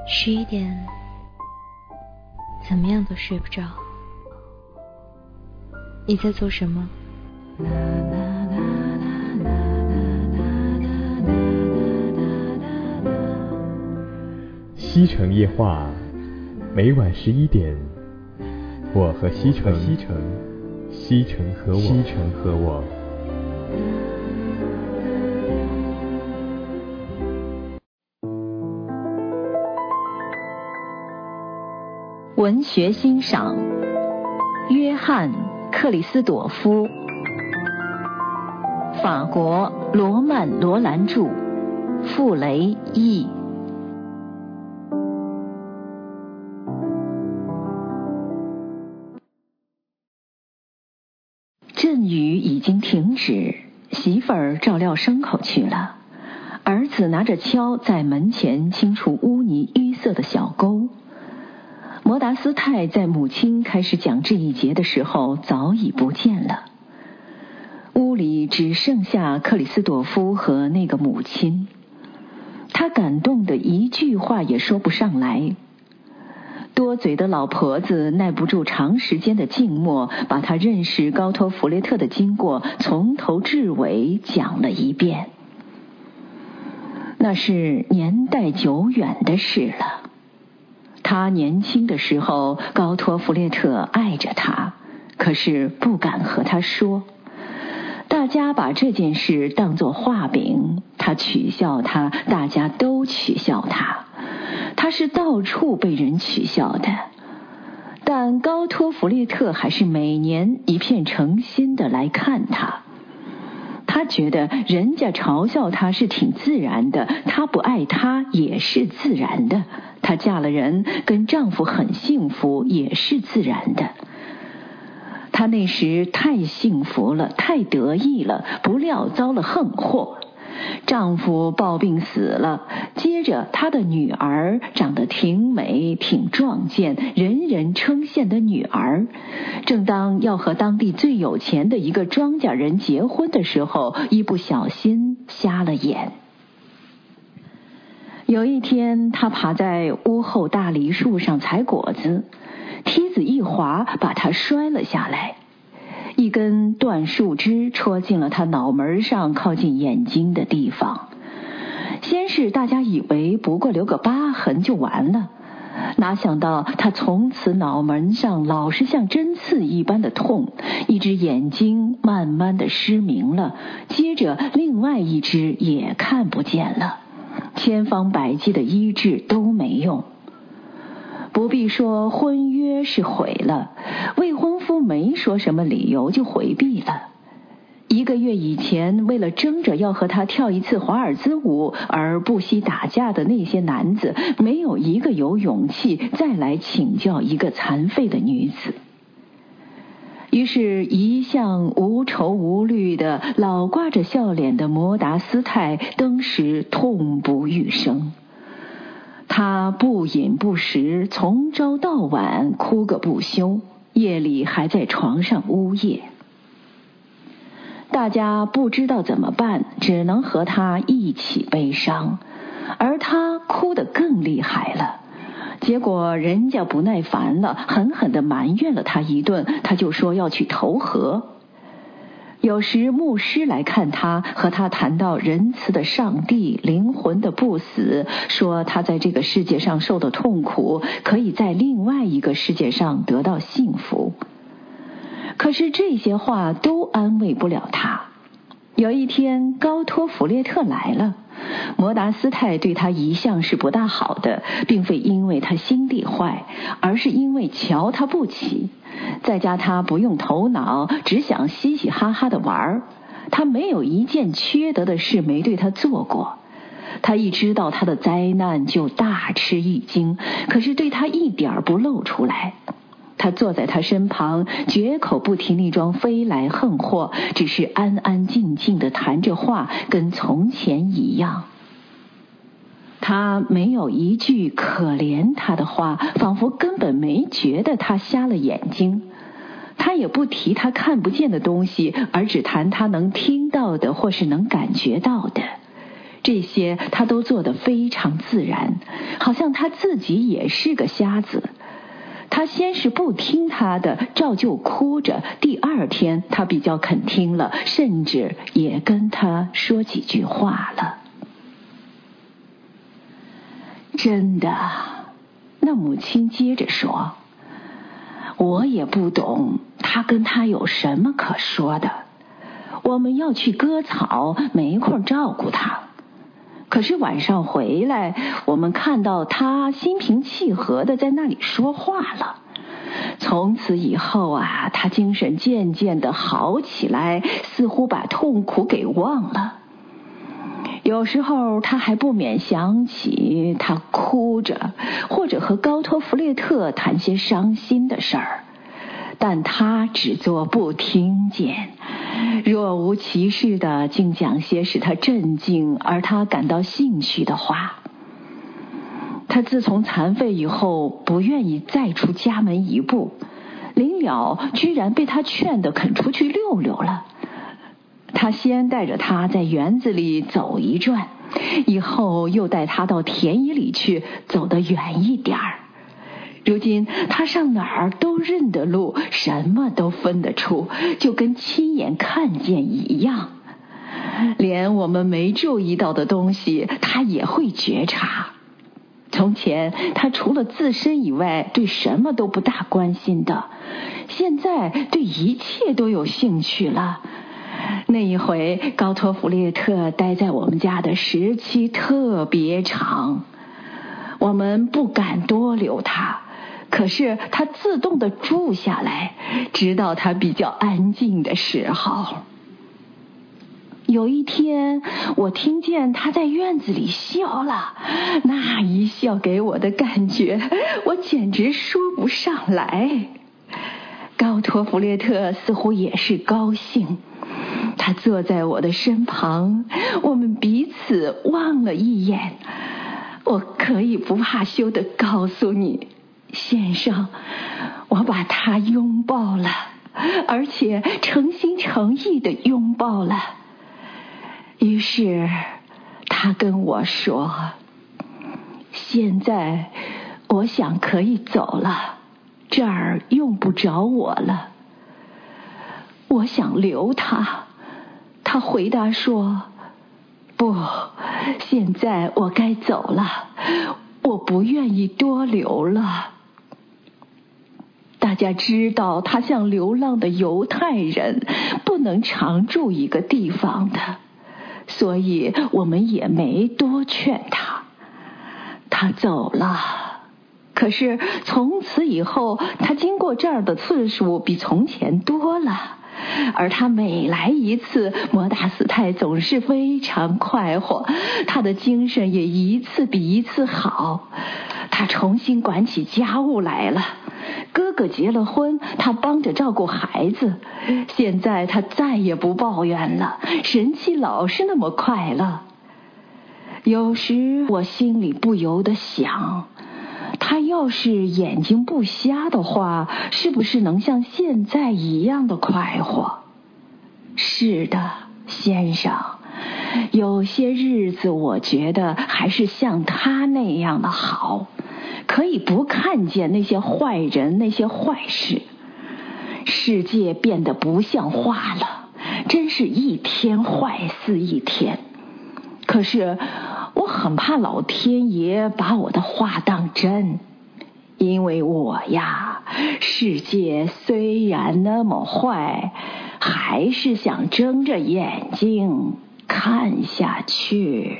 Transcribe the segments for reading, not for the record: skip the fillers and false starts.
11点，怎么样都睡不着。你在做什么？ 西城夜话，每晚11点，我和西城，西城和我。 文学欣赏，约翰·克里斯朵夫，法国罗曼·罗兰著，傅雷译。阵雨已经停止，媳妇儿照料牲口去了，儿子拿着锹在门前清除污泥淤塞的小沟。摩达斯泰在母亲开始讲这一节的时候早已不见了，屋里只剩下克里斯朵夫和那个母亲，他感动得一句话也说不上来。多嘴的老婆子耐不住长时间的静默，把他认识高托弗列特的经过从头至尾讲了一遍。那是年代久远的事了。他年轻的时候，高托弗列特爱着他，可是不敢和他说。大家把这件事当作画饼，他取笑他，大家都取笑他，他是到处被人取笑的。但高托弗列特还是每年一片诚心的来看他。他觉得人家嘲笑他是挺自然的，他不爱他也是自然的，她嫁了人，跟丈夫很幸福也是自然的。她那时太幸福了，太得意了，不料遭了横祸，丈夫暴病死了，接着她的女儿长得挺美挺壮健，人人称羡的女儿，正当要和当地最有钱的一个庄稼人结婚的时候，一不小心瞎了眼。有一天，他爬在屋后大梨树上采果子，梯子一滑，把他摔了下来，一根断树枝戳进了他脑门上靠近眼睛的地方。先是大家以为不过留个疤痕就完了，哪想到他从此脑门上老是像针刺一般的痛，一只眼睛慢慢的失明了，接着另外一只也看不见了，千方百计的医治都没用。不必说婚约是毁了，未婚夫没说什么理由就回避了。1个月以前，为了争着要和他跳一次华尔兹舞而不惜打架的那些男子，没有一个有勇气再来请教一个残废的女子。于是一向无愁无虑的老挂着笑脸的摩达斯泰登时痛不欲生，他不饮不食，从朝到晚哭个不休，夜里还在床上呜咽。大家不知道怎么办，只能和他一起悲伤，而他哭得更厉害了。结果人家不耐烦了，狠狠地埋怨了他一顿，他就说要去投河。有时牧师来看他，和他谈到仁慈的上帝，灵魂的不死，说他在这个世界上受的痛苦，可以在另外一个世界上得到幸福。可是这些话都安慰不了他。有一天，高托弗列特来了，摩达斯泰对他一向是不大好的，并非因为他心地坏，而是因为瞧他不起，再加他不用头脑，只想嘻嘻哈哈的玩，他没有一件缺德的事没对他做过。他一知道他的灾难就大吃一惊，可是对他一点不露出来。他坐在他身旁，绝口不提那桩飞来横祸，只是安安静静地谈着话，跟从前一样。他没有一句可怜他的话，仿佛根本没觉得他瞎了眼睛。他也不提他看不见的东西，而只谈他能听到的或是能感觉到的。 这些他都做得非常自然，好像他自己也是个瞎子。他先是不听他的，照旧哭着，第二天他比较肯听了，甚至也跟他说几句话了。真的，那母亲接着说，我也不懂他跟他有什么可说的。我们要去割草，没空照顾他。可是晚上回来，我们看到他心平气和的在那里说话了。从此以后啊，他精神渐渐的好起来，似乎把痛苦给忘了。有时候他还不免想起他哭着，或者和高托弗列特谈些伤心的事儿，但他只做不听见，若无其事的竟讲些使他震惊而他感到兴趣的话。他自从残废以后不愿意再出家门一步，临了居然被他劝得肯出去溜溜了。他先带着他在园子里走一转，以后又带他到田野里去，走得远一点儿。如今他上哪儿都认得路，什么都分得出，就跟亲眼看见一样。连我们没注意到的东西，他也会觉察。从前他除了自身以外，对什么都不大关心的，现在对一切都有兴趣了。那一回高托弗列特待在我们家的时期特别长，我们不敢多留他，可是他自动地住下来，直到他比较安静的时候。有一天我听见他在院子里笑了，那一笑给我的感觉我简直说不上来。高托弗列特似乎也是高兴，他坐在我的身旁，我们彼此望了一眼。我可以不怕羞地告诉你，先生，我把他拥抱了，而且诚心诚意地拥抱了。于是他跟我说，现在我想可以走了，这儿用不着我了。我想留他，他回答说，不，现在我该走了，我不愿意多留了。大家知道他像流浪的犹太人，不能常住一个地方的，所以我们也没多劝他。他走了，可是从此以后他经过这儿的次数比从前多了，而他每来一次，摩达斯泰总是非常快活，他的精神也一次比一次好。他重新管起家务来了，哥哥结了婚，他帮着照顾孩子，现在他再也不抱怨了，神气老是那么快乐。有时我心里不由得想，他要是眼睛不瞎的话，是不是能像现在一样的快活？是的，先生，有些日子我觉得还是像他那样的好，可以不看见那些坏人那些坏事。世界变得不像话了，真是一天坏似一天。可是我很怕老天爷把我的话当真，因为我呀，世界虽然那么坏，还是想睁着眼睛看下去。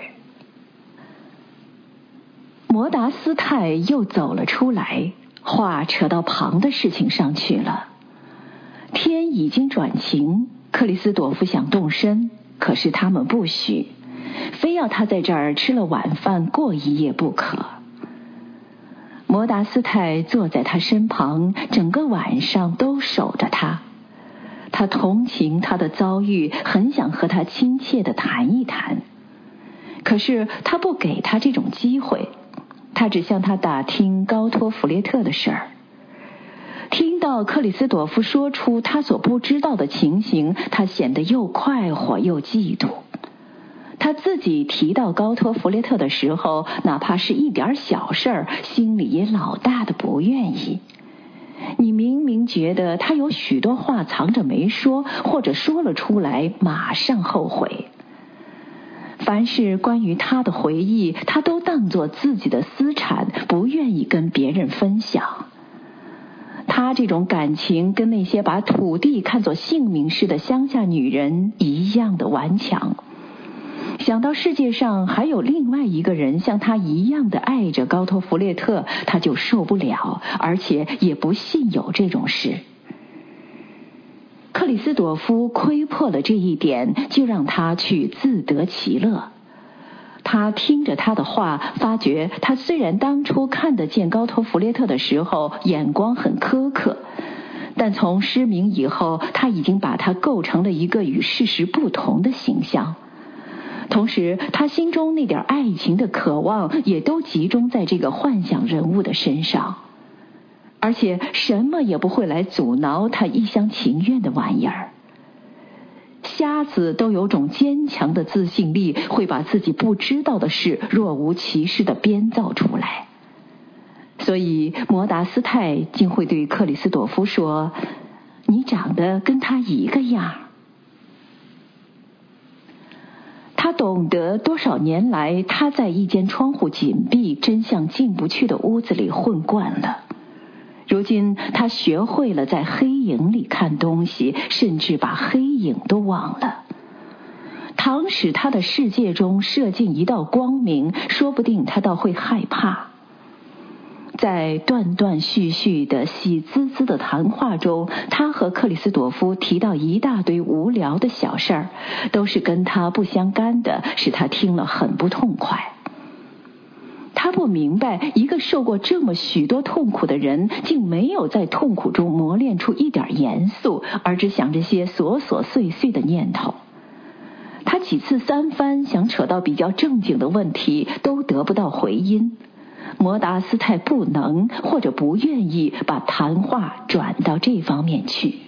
摩达斯泰又走了出来，话扯到旁的事情上去了。天已经转晴，克里斯朵夫想动身，可是他们不许，非要他在这儿吃了晚饭过一夜不可。摩达斯泰坐在他身旁，整个晚上都守着他。他同情他的遭遇，很想和他亲切地谈一谈，可是他不给他这种机会，他只向他打听高托弗列特的事儿。听到克里斯朵夫说出他所不知道的情形，他显得又快活又嫉妒。他他自己提到高托弗列特的时候，哪怕是一点小事儿，心里也老大的不愿意。你明明觉得他有许多话藏着没说，或者说了出来马上后悔。凡是关于他的回忆，他都当作自己的私产，不愿意跟别人分享。他这种感情跟那些把土地看作性命似的乡下女人一样的顽强。想到世界上还有另外一个人像他一样的爱着高托弗列特，他就受不了，而且也不信有这种事。克里斯朵夫窥破了这一点，就让他去自得其乐。他听着他的话，发觉他虽然当初看得见高托弗列特的时候眼光很苛刻，但从失明以后，他已经把他构成了一个与事实不同的形象。同时他心中那点爱情的渴望也都集中在这个幻想人物的身上，而且什么也不会来阻挠他一厢情愿的玩意儿。瞎子都有种坚强的自信力，会把自己不知道的事若无其事地编造出来。所以摩达斯泰竟会对克里斯朵夫说：“你长得跟他一个样。”他懂得多少年来他在一间窗户紧闭、真相进不去的屋子里混惯了。如今他学会了在黑影里看东西，甚至把黑影都忘了。倘使他的世界中射进一道光明，说不定他倒会害怕。在断断续续的喜滋滋的谈话中，他和克里斯朵夫提到一大堆无聊的小事儿，都是跟他不相干的，使他听了很不痛快。他不明白，一个受过这么许多痛苦的人，竟没有在痛苦中磨练出一点严肃，而只想这些琐琐碎碎的念头。他几次三番想扯到比较正经的问题，都得不到回音。摩达斯泰不能或者不愿意把谈话转到这方面去。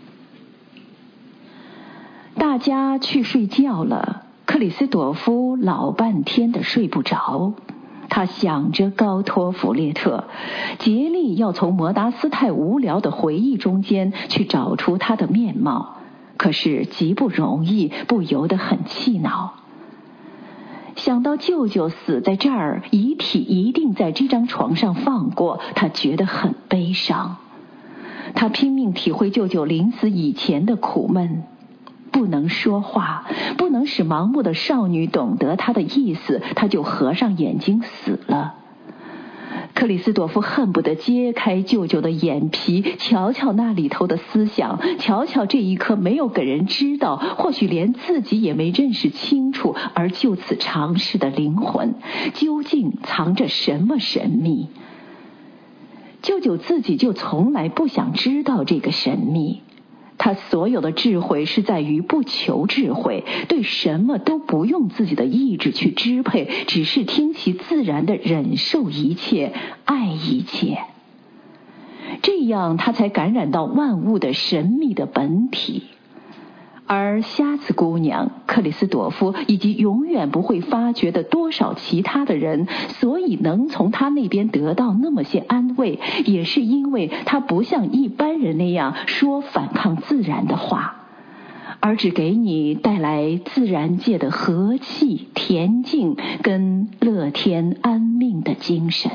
大家去睡觉了，克里斯朵夫老半天的睡不着。他想着高托弗列特，竭力要从摩达斯泰无聊的回忆中间去找出他的面貌，可是极不容易，不由得很气恼。想到舅舅死在这儿，遗体一定在这张床上放过，他觉得很悲伤。他拼命体会舅舅临死以前的苦闷，不能说话，不能使盲目的少女懂得他的意思，他就合上眼睛死了。克里斯朵夫恨不得揭开舅舅的眼皮，瞧瞧那里头的思想，瞧瞧这一颗没有给人知道，或许连自己也没认识清楚，而就此尝试的灵魂，究竟藏着什么神秘？舅舅自己就从来不想知道这个神秘。他所有的智慧是在于不求智慧，对什么都不用自己的意志去支配，只是听其自然的忍受一切，爱一切。这样他才感染到万物的神秘的本体。而瞎子姑娘、克里斯朵夫以及永远不会发觉的多少其他的人，所以能从他那边得到那么些安慰，也是因为他不像一般人那样说反抗自然的话，而只给你带来自然界的和气、恬静跟乐天安命的精神。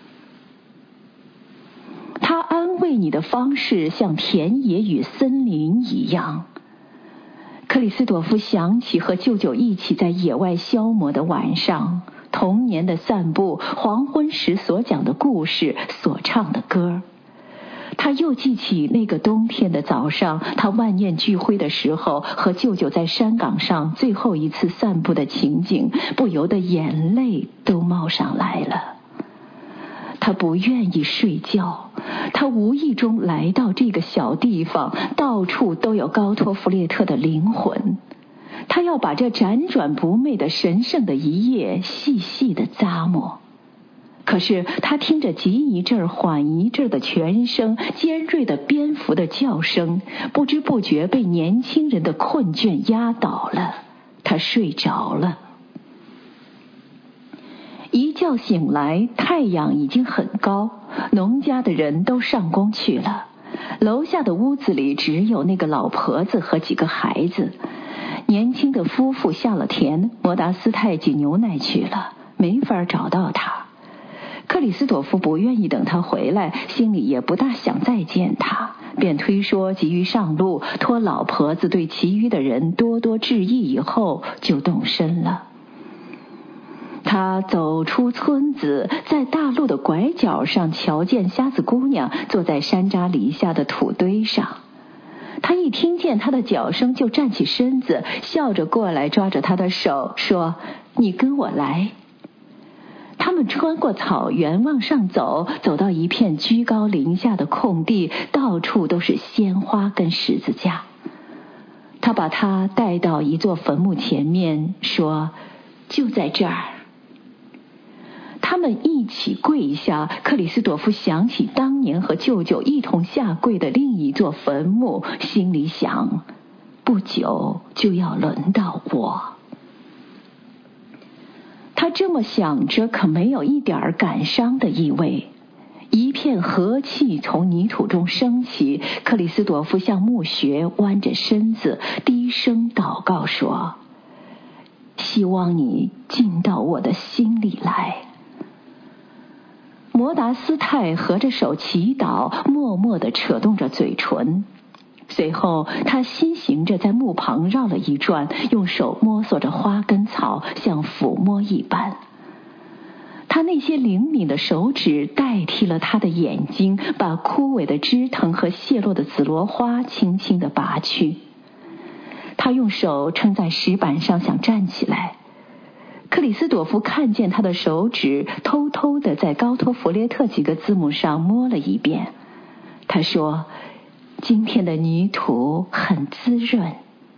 他安慰你的方式像田野与森林一样。克里斯朵夫想起和舅舅一起在野外消磨的晚上，童年的散步，黄昏时所讲的故事，所唱的歌。他又记起那个冬天的早上，他万念俱灰的时候，和舅舅在山岗上最后一次散步的情景，不由得眼泪都冒上来了。他不愿意睡觉，他无意中来到这个小地方，到处都有高托弗列特的灵魂。他要把这辗转不寐的神圣的一夜细细地咂摸。可是他听着急一阵缓一阵的泉声，尖锐的蝙蝠的叫声，不知不觉被年轻人的困倦压倒了，他睡着了。 觉醒来，太阳已经很高，农家的人都上工去了，楼下的屋子里只有那个老婆子和几个孩子。年轻的夫妇下了田，摩达斯泰挤牛奶去了，没法找到他。克里斯朵夫不愿意等他回来，心里也不大想再见他，便推说急于上路，托老婆子对其余的人多多致意以后，就动身了。他走出村子，在大路的拐角上瞧见瞎子姑娘坐在山楂篱下的土堆上。他一听见她的脚声，就站起身子，笑着过来，抓着她的手说：“你跟我来。”他们穿过草原往上走，走到一片居高临下的空地，到处都是鲜花跟十字架。他把她带到一座坟墓前面，说：“就在这儿。”他们一起跪下，克里斯朵夫想起当年和舅舅一同下跪的另一座坟墓，心里想：不久就要轮到我。他这么想着，可没有一点感伤的意味。一片和气从泥土中升起，克里斯朵夫向墓穴弯着身子，低声祷告说：“希望你进到我的心里来。”摩达斯泰合着手祈祷，默默地扯动着嘴唇。随后他心行着在墓旁绕了一转，用手摸索着花跟草，像抚摸一般。他那些灵敏的手指代替了他的眼睛，把枯萎的枝藤和谢落的紫罗花轻轻地拔去。他用手撑在石板上，想站起来。克里斯朵夫看见他的手指偷偷地在高托弗列特几个字母上摸了一遍。他说：“今天的泥土很滋润。”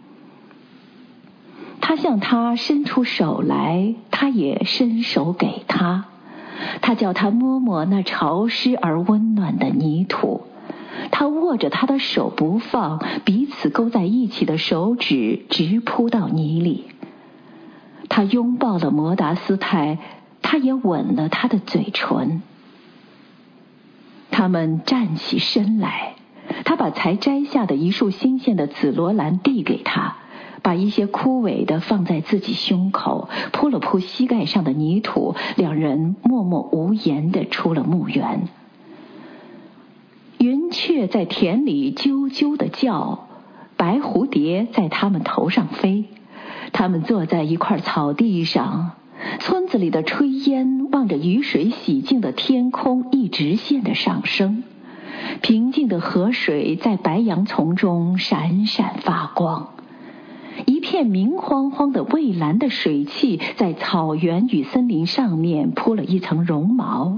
他向他伸出手来，他也伸手给他。他叫他摸摸那潮湿而温暖的泥土。他握着他的手不放，彼此勾在一起的手指直扑到泥里。他拥抱了摩达斯泰，他也吻了他的嘴唇。他们站起身来，他把才摘下的一束新鲜的紫罗兰递给他，把一些枯萎的放在自己胸口，扑了扑膝盖上的泥土，两人默默无言地出了墓园。云雀在田里啾啾地叫，白蝴蝶在他们头上飞。他们坐在一块草地上，村子里的炊烟望着雨水洗净的天空一直线的上升，平静的河水在白杨丛中闪闪发光，一片明晃晃的蔚蓝的水汽在草原与森林上面铺了一层绒毛。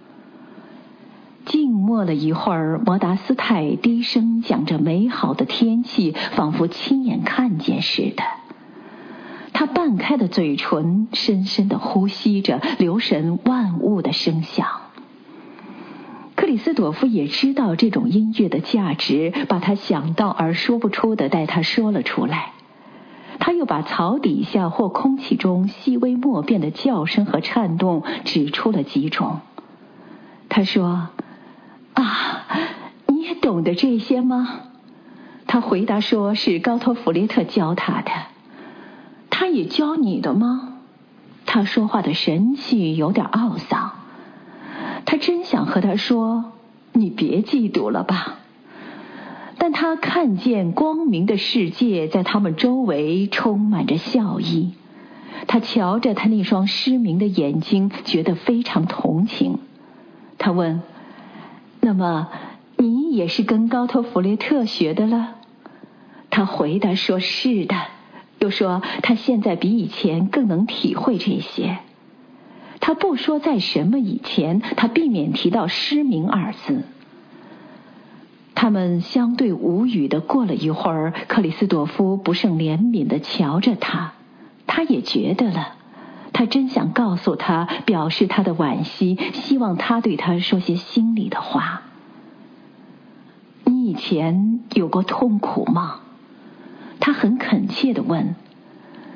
静默了一会儿，摩达斯泰低声讲着美好的天气，仿佛亲眼看见似的。他半开的嘴唇深深地呼吸着，留神万物的声响。克里斯朵夫也知道这种音乐的价值，把他想到而说不出的带他说了出来。他又把草底下或空气中细微莫辨的叫声和颤动指出了几种。他说：“啊，你也懂得这些吗？”他回答说是高托弗列特教他的。他也教你的吗？他说话的神气有点懊丧。他真想和他说：“你别嫉妒了吧。”但他看见光明的世界在他们周围充满着笑意。他瞧着他那双失明的眼睛，觉得非常同情。他问：“那么你也是跟高托弗列特学的了？”他回答说：“是的。”又说他现在比以前更能体会这些。他不说在什么以前，他避免提到失明二字。他们相对无语地过了一会儿，克里斯朵夫不胜怜悯地瞧着他，他也觉得了。他真想告诉他，表示他的惋惜，希望他对他说些心里的话。你以前有过痛苦吗？他很恳切地问。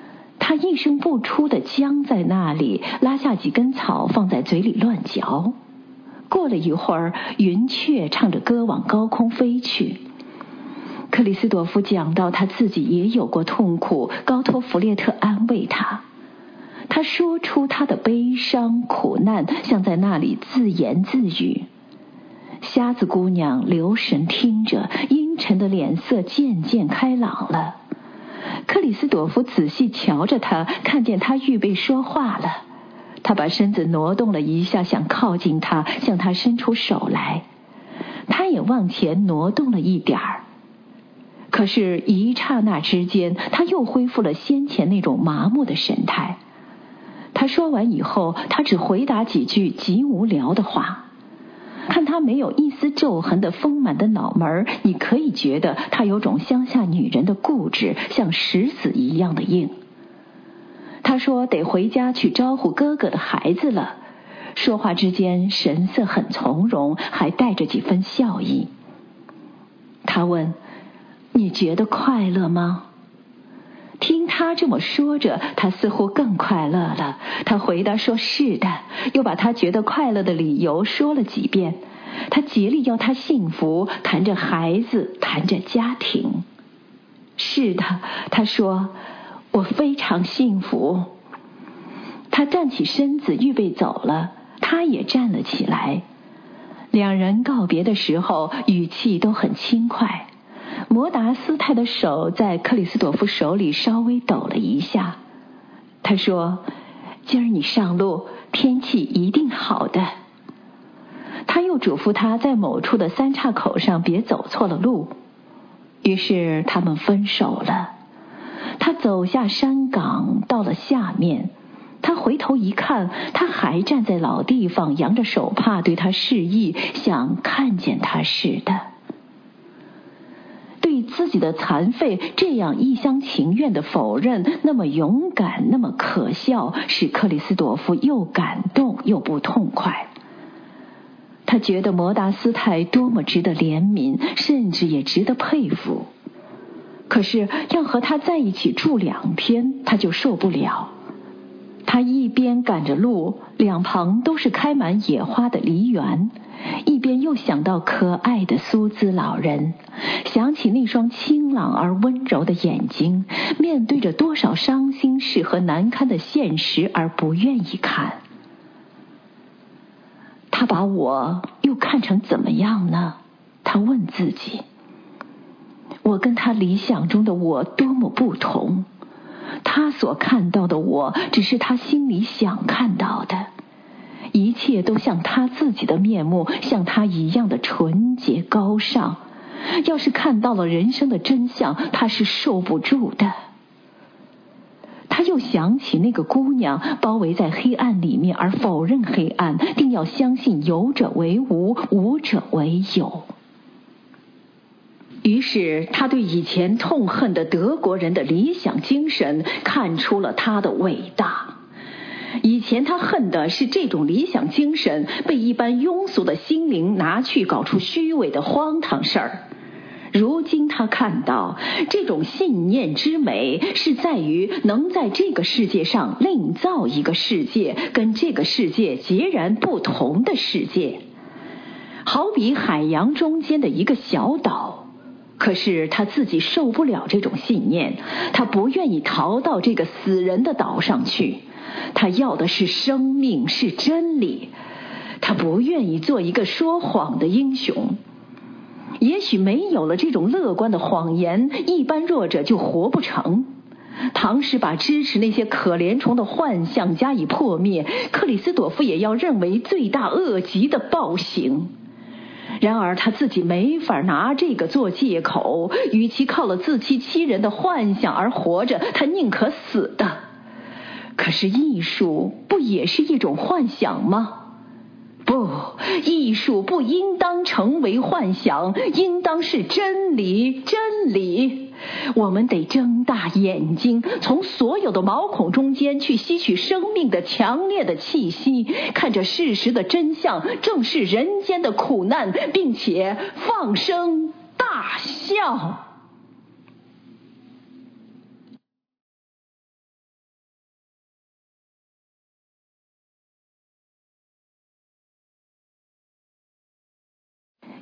他一声不出地僵在那里，拉下几根草放在嘴里乱嚼。过了一会儿，云雀唱着歌往高空飞去。克里斯朵夫讲到他自己也有过痛苦，高托弗列特安慰他。他说出他的悲伤苦难，像在那里自言自语。瞎子姑娘留神听着，阴沉的脸色渐渐开朗了。克里斯朵夫仔细瞧着他，看见他预备说话了。他把身子挪动了一下，想靠近他，向他伸出手来。他也往前挪动了一点儿。可是一刹那之间，他又恢复了先前那种麻木的神态。他说完以后，他只回答几句极无聊的话。看他没有一丝皱痕的丰满的脑门，你可以觉得他有种乡下女人的固执，像石子一样的硬。他说得回家去招呼哥哥的孩子了，说话之间神色很从容，还带着几分笑意。他问：你觉得快乐吗？听他这么说着，他似乎更快乐了。他回答说是的，又把他觉得快乐的理由说了几遍。他竭力要他幸福，谈着孩子，谈着家庭。是的，他说，我非常幸福。他站起身子预备走了，他也站了起来。两人告别的时候语气都很轻快。摩达斯泰的手在克里斯朵夫手里稍微抖了一下。他说：今儿你上路，天气一定好的。他又嘱咐他在某处的三岔口上别走错了路。于是他们分手了。他走下山岗，到了下面。他回头一看，他还站在老地方，扬着手帕对他示意，像看见他似的。对自己的残废这样一厢情愿的否认，那么勇敢，那么可笑，使克里斯朵夫又感动又不痛快。他觉得摩达斯泰多么值得怜悯，甚至也值得佩服。可是要和他在一起住2天，他就受不了。他一边赶着路，两旁都是开满野花的梨园，一边又想到可爱的苏兹老人，想起那双清朗而温柔的眼睛，面对着多少伤心事和难堪的现实而不愿意看。他把我又看成怎么样呢？他问自己。我跟他理想中的我多么不同。他所看到的我，只是他心里想看到的。一切都像他自己的面目，像他一样的纯洁高尚。要是看到了人生的真相，他是受不住的。他又想起那个姑娘，包围在黑暗里面而否认黑暗，定要相信有者为无，无者为有。于是他对以前痛恨的德国人的理想精神看出了他的伟大。以前他恨的是这种理想精神被一般庸俗的心灵拿去搞出虚伪的荒唐事儿。如今他看到这种信念之美是在于能在这个世界上另造一个世界，跟这个世界截然不同的世界，好比海洋中间的一个小岛。可是他自己受不了这种信念，他不愿意逃到这个死人的岛上去，他要的是生命，是真理。他不愿意做一个说谎的英雄。也许没有了这种乐观的谎言，一般弱者就活不成。倘使把支持那些可怜虫的幻象加以破灭，克里斯朵夫也要认为罪大恶极的暴行。然而他自己没法拿这个做借口，与其靠了自欺欺人的幻想而活着，他宁可死的。可是艺术不也是一种幻想吗？不，艺术不应当成为幻想，应当是真理，真理。我们得睁大眼睛，从所有的毛孔中间去吸取生命的强烈的气息，看着事实的真相，正是人间的苦难，并且放声大笑。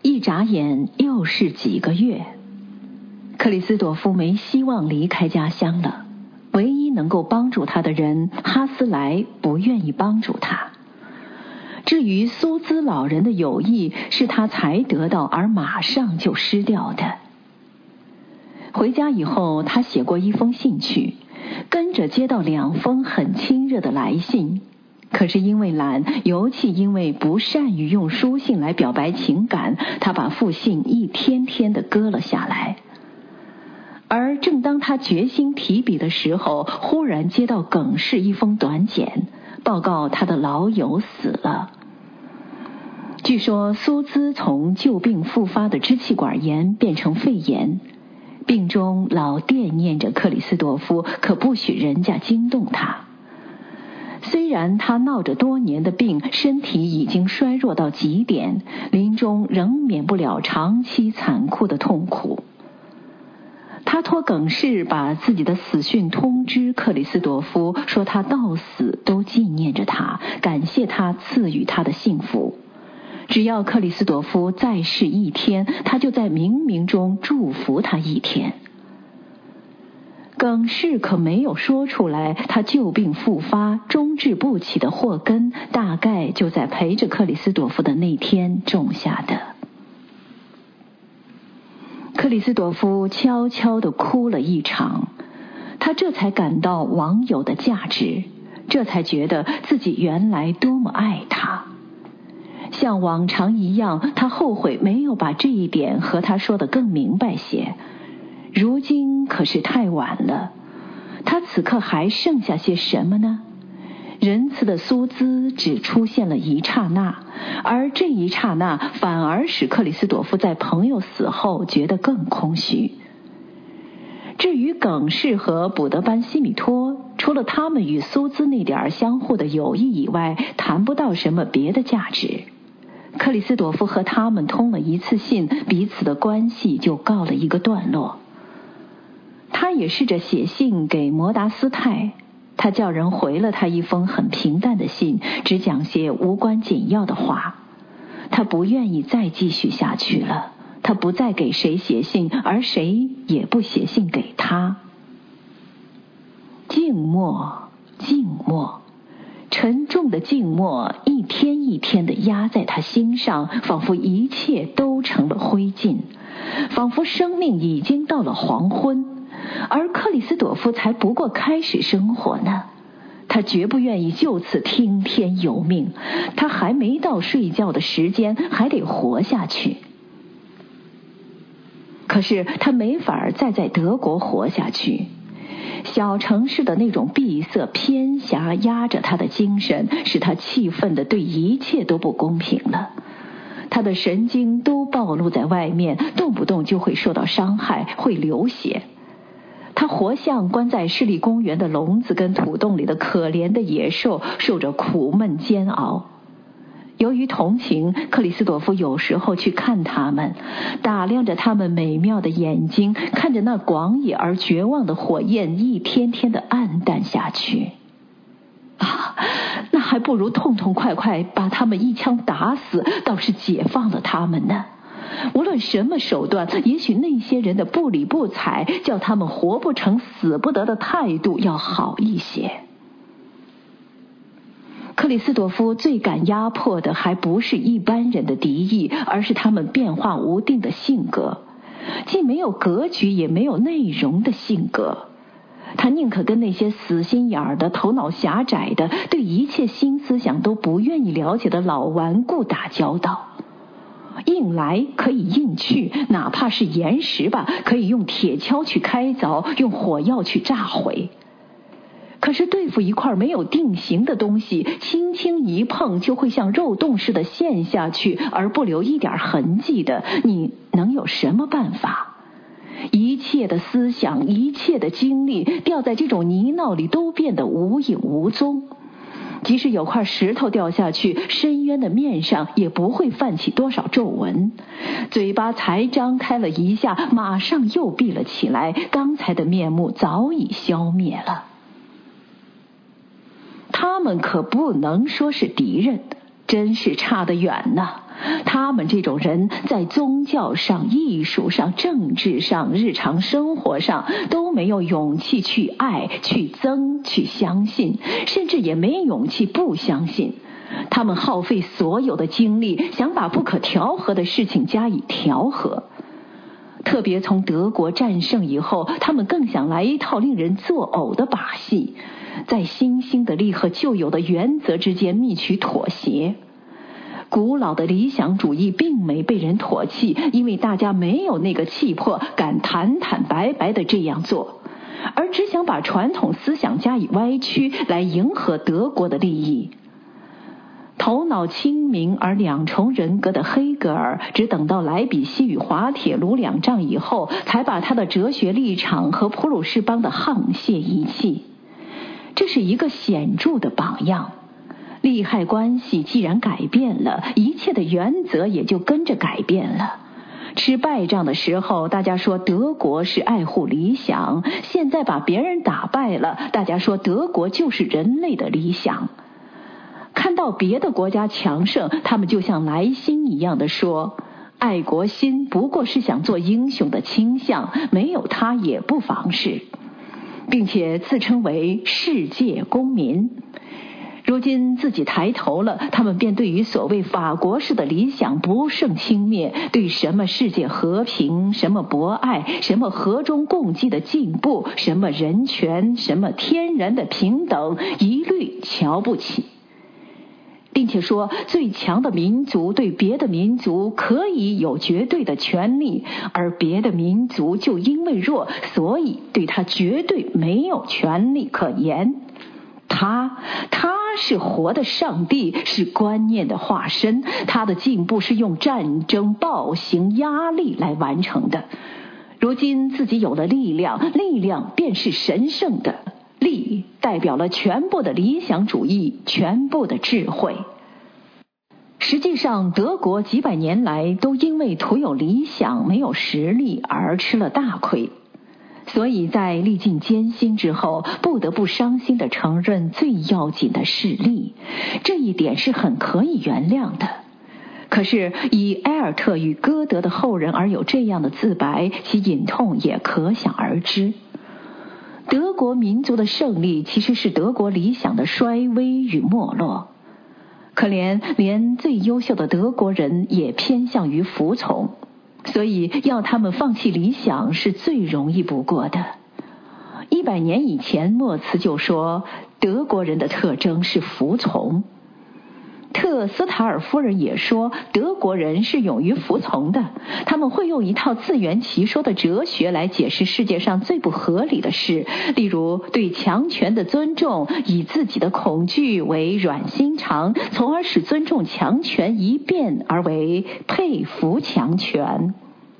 一眨眼又是几个月，克里斯朵夫没希望离开家乡了。唯一能够帮助他的人哈斯莱不愿意帮助他。至于苏兹老人的友谊，是他才得到而马上就失掉的。回家以后，他写过一封信去，跟着接到2封很亲热的来信。可是因为懒，尤其因为不善于用书信来表白情感，他把复信一天天地搁了下来。而正当他决心提笔的时候，忽然接到耿氏一封短简，报告他的老友死了。据说苏兹从旧病复发的支气管炎变成肺炎，病中老惦念着克里斯朵夫，可不许人家惊动他。虽然他闹着多年的病，身体已经衰弱到极点，临终仍免不了长期残酷的痛苦。他托耿氏把自己的死讯通知克里斯朵夫，说他到死都纪念着他，感谢他赐予他的幸福。只要克里斯朵夫在世一天，他就在冥冥中祝福他一天。耿氏可没有说出来，他旧病复发终治不起的祸根，大概就在陪着克里斯朵夫的那天种下的。克里斯朵夫悄悄地哭了一场，他这才感到网友的价值，这才觉得自己原来多么爱他。像往常一样，他后悔没有把这一点和他说得更明白些。如今可是太晚了，他此刻还剩下些什么呢？仁慈的苏兹只出现了一刹那，而这一刹那反而使克里斯朵夫在朋友死后觉得更空虚。至于耿氏和卜德班西米托，除了他们与苏兹那点相互的友谊以外，谈不到什么别的价值。克里斯朵夫和他们通了一次信，彼此的关系就告了一个段落。他也试着写信给摩达斯泰，他叫人回了他一封很平淡的信，只讲些无关紧要的话。他不愿意再继续下去了，他不再给谁写信，而谁也不写信给他。静默，静默，沉重的静默一天一天地压在他心上，仿佛一切都成了灰烬，仿佛生命已经到了黄昏，而克里斯朵夫才不过开始生活呢。他绝不愿意就此听天由命，他还没到睡觉的时间，还得活下去。可是他没法再在德国活下去，小城市的那种闭塞偏狭压着他的精神，使他气愤的对一切都不公平了。他的神经都暴露在外面，动不动就会受到伤害，会流血。他活像关在市立公园的笼子跟土洞里的可怜的野兽，受着苦闷煎熬。由于同情，克里斯朵夫有时候去看他们，打量着他们美妙的眼睛，看着那广野而绝望的火焰一天天的暗淡下去。那还不如痛痛快快把他们一枪打死，倒是解放了他们呢。无论什么手段，也许那些人的不理不睬，叫他们活不成死不得的态度要好一些。克里斯朵夫最敢压迫的还不是一般人的敌意，而是他们变化无定的性格，既没有格局也没有内容的性格。他宁可跟那些死心眼儿的、头脑狭窄的、对一切新思想都不愿意了解的老顽固打交道。硬来可以硬去，哪怕是岩石吧，可以用铁锹去开凿，用火药去炸毁。可是对付一块没有定型的东西，轻轻一碰就会像肉冻似的陷下去，而不留一点痕迹的，你能有什么办法？一切的思想，一切的精力，掉在这种泥淖里都变得无影无踪。即使有块石头掉下去，深渊的面上也不会泛起多少皱纹。嘴巴才张开了一下，马上又闭了起来，刚才的面目早已消灭了。他们可不能说是敌人， 真是差得远呐！他们这种人在宗教上、艺术上、政治上、日常生活上都没有勇气去爱、去憎、去相信，甚至也没勇气不相信。他们耗费所有的精力，想把不可调和的事情加以调和。特别从德国战胜以后，他们更想来一套令人作呕的把戏，在新兴的力和旧有的原则之间觅取妥协。古老的理想主义并没被人唾弃，因为大家没有那个气魄敢坦坦白白地这样做，而只想把传统思想加以歪曲，来迎合德国的利益。头脑清明而两重人格的黑格尔，只等到莱比锡与滑铁卢两仗以后，才把他的哲学立场和普鲁士邦的沆瀣一气。这是一个显著的榜样。利害关系既然改变了，一切的原则也就跟着改变了。吃败仗的时候，大家说德国是爱护理想；现在把别人打败了，大家说德国就是人类的理想。看到别的国家强盛，他们就像来心一样的说，爱国心不过是想做英雄的倾向，没有他也不妨事，并且自称为世界公民。如今自己抬头了，他们便对于所谓法国式的理想不胜轻蔑，对什么世界和平、什么博爱、什么和衷共济的进步、什么人权、什么天然的平等，一律瞧不起，并且说最强的民族对别的民族可以有绝对的权利，而别的民族就因为弱，所以对他绝对没有权利可言。他是活的上帝，是观念的化身，他的进步是用战争、暴行、压力来完成的。如今自己有了力量，力量便是神圣的，力代表了全部的理想主义，全部的智慧。实际上，德国几百年来都因为徒有理想没有实力而吃了大亏，所以在历尽艰辛之后，不得不伤心地承认最要紧的是力，这一点是很可以原谅的。可是以埃尔特与歌德的后人而有这样的自白，其隐痛也可想而知。德国民族的胜利其实是德国理想的衰微与没落。可怜连最优秀的德国人也偏向于服从，所以要他们放弃理想是最容易不过的。100年以前，莫茨就说德国人的特征是服从。特斯塔尔夫人也说德国人是勇于服从的，他们会用一套自圆其说的哲学来解释世界上最不合理的事，例如对强权的尊重，以自己的恐惧为软心肠，从而使尊重强权一变而为佩服强权。